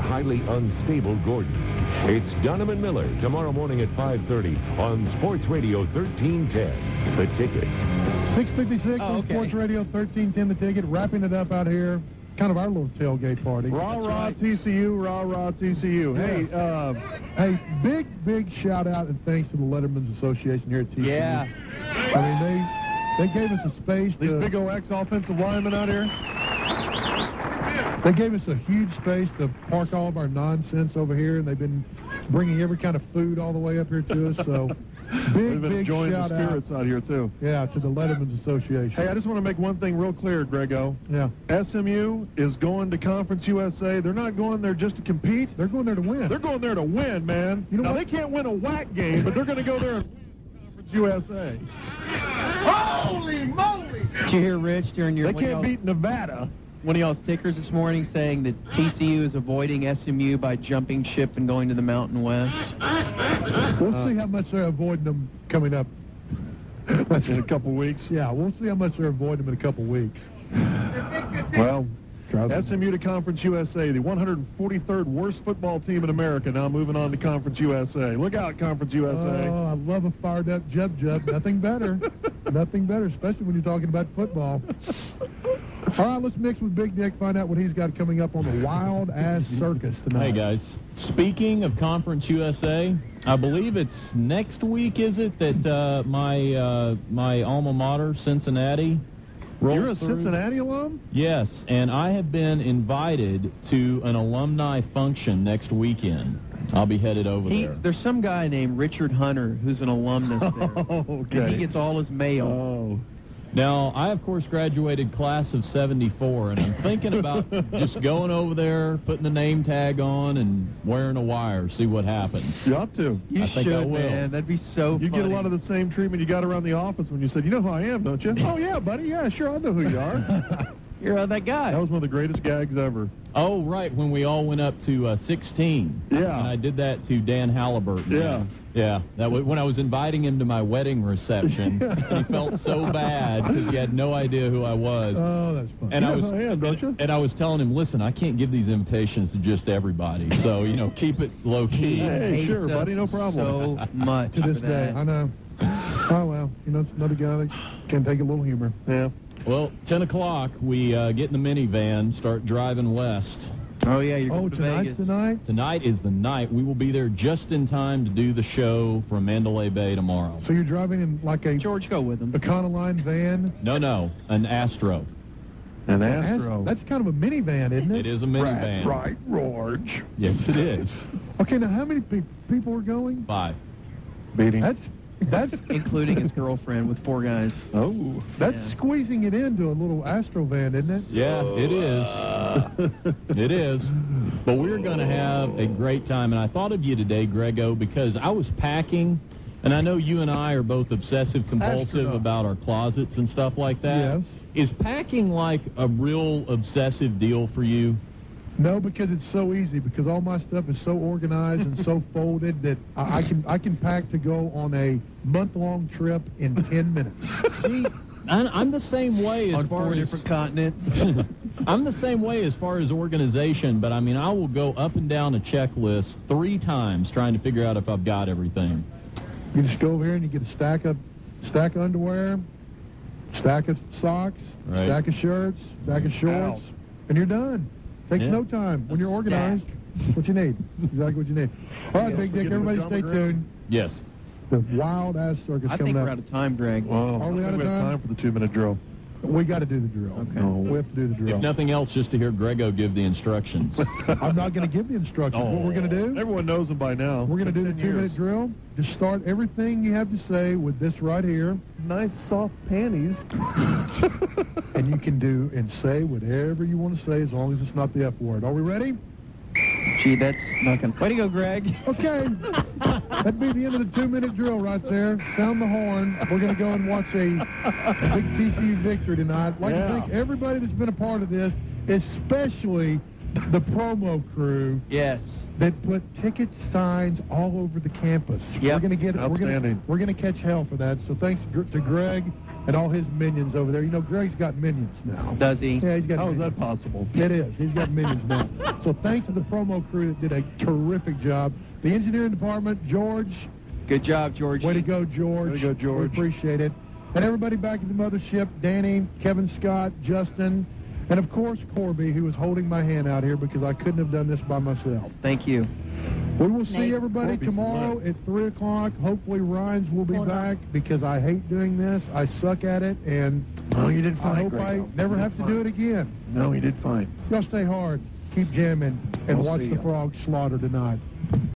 highly unstable Gordon. It's Donovan Miller tomorrow morning at 5:30 on Sports Radio 1310. The Ticket. 6:56 on Sports Radio 1310. The Ticket. Wrapping it up out here. Kind of our little tailgate party. Rah-rah TCU, rah-rah TCU. Yeah. Hey, big shout-out and thanks to the Letterman's Association here at TCU. Yeah. I mean, they gave us a space. These big old ex-offensive linemen out here. They gave us a huge space to park all of our nonsense over here, and they've been bringing every kind of food all the way up here to us, so... They've been enjoying the spirits out here, too. Yeah, to the Letterman's Association. Hey, I just want to make one thing real clear, Grego. Yeah. SMU is going to Conference USA. They're not going there just to compete. They're going there to win. They're going there to win, man. You know, they can't win a WAC game, but they're going to go there and win Conference USA. Holy moly! Did you hear Rich during your... They can't beat Nevada. One of y'all's tickers this morning saying that TCU is avoiding SMU by jumping ship and going to the Mountain West. We'll see how much they're avoiding them coming up. That's in a couple weeks. Yeah, we'll see how much they're avoiding them in a couple weeks. Well, SMU to Conference USA, the 143rd worst football team in America, now moving on to Conference USA. Look out, Conference USA. Oh, I love a fired-up Jub. Nothing better. Nothing better, especially when you're talking about football. All right, let's mix with Big Dick, find out what he's got coming up on the Wild Ass Circus tonight. Hey, guys. Speaking of Conference USA, I believe it's next week, is it, that my alma mater, Cincinnati, rolls You're a through? Cincinnati alum? Yes, and I have been invited to an alumni function next weekend. I'll be headed over there. There's some guy named Richard Hunter who's an alumnus there. Oh, okay. And he gets all his mail. Oh. Now, I, of course, graduated class of 74, and I'm thinking about just going over there, putting the name tag on, and wearing a wire, see what happens. You ought to. You I think I should, will. man. That'd be so You funny. get a lot of the same treatment you got around the office when you said, you know who I am, don't you? Oh, yeah, buddy. Yeah, sure, I know who you are. You're that guy. That was one of the greatest gags ever. Oh, right, when we all went up to 16. Yeah. And I did that to Dan Halliburton. Yeah. Yeah, that was when I was inviting him to my wedding reception. And he felt so bad because he had no idea who I was. Oh, that's funny. And I was telling him, listen, I can't give these invitations to just everybody. So, keep it low key. Hey, sure, buddy, no problem. So much To this day, I know. Oh, well, it's another guy that can take a little humor. Yeah. Well, 10 o'clock, we get in the minivan, start driving west. Oh, yeah, you're going to tonight's Vegas. the night? Tonight is the night. We will be there just in time to do the show from Mandalay Bay tomorrow. So you're driving in like a George, go with him. Econoline van? No, an Astro. An Astro. That's kind of a minivan, isn't it? It is a minivan. Right, George. Yes, it is. Okay, now how many people are going? 5. Beating. That's Including his girlfriend with 4 guys. Oh. That's squeezing it into a little Astro van, isn't it? Yeah, it is. It is. But we're going to have a great time. And I thought of you today, Grego, because I was packing, and I know you and I are both obsessive-compulsive about our closets and stuff like that. Yes. Is packing like a real obsessive deal for you? No, because it's so easy, because all my stuff is so organized and so folded that I can pack to go on a month-long trip in 10 minutes. See, I'm the same way as On far 4 as... different continents. I'm the same way as far as organization, but I mean, I will go up and down a checklist 3 times trying to figure out if I've got everything. You just go over here and you get a stack of underwear, stack of socks, Right. stack of shirts, stack of shorts, and you're done. Takes no time. When you're organized, that's what you need. Exactly what you need. All right, Big Dick, everybody stay tuned. Yes. The Wild Ass Circus I coming think up. we're out of time, Greg. Well, Are we out of we have time? time for the 2-minute drill. We got to do the drill. Okay. We have to do the drill. If nothing else, just to hear Grego give the instructions. I'm not going to give the instructions. What we're going to do, Everyone knows them by now. we're going to do the 2-minute drill. Just start everything you have to say with this right here. Nice soft panties. And you can do and say whatever you want to say as long as it's not the F word. Are we ready? Gee, that's not going to... Way to go, Greg. Okay. That'd be the end of the 2-minute drill right there. Sound the horn. We're going to go and watch a big TCU victory tonight. I'd like to thank everybody that's been a part of this, especially the promo crew. Yes. That put ticket signs all over the campus. Yep. We're going to get Outstanding. we're going to catch hell for that. So thanks to Greg and all his minions over there. You know, Greg's got minions now. Does he? Yeah, he's got How is minions. that possible? It is. He's got minions now. So thanks to the promo crew that did a terrific job. The engineering department, George. Good job, George. Way to go, George. Way to go, George. We appreciate it. And everybody back at the mothership, Danny, Kevin Scott, Justin, and of course Corby, who was holding my hand out here because I couldn't have done this by myself. Thank you. We will see everybody Corby's tomorrow lit. at 3 o'clock. Hopefully Rhines will be back because I hate doing this. I suck at it, and No, you did I fine, hope I Grego. never You have did to do fine. it again. No, you did fine. Y'all stay hard. Keep jamming, and We'll watch see the ya. Frogs slaughter tonight.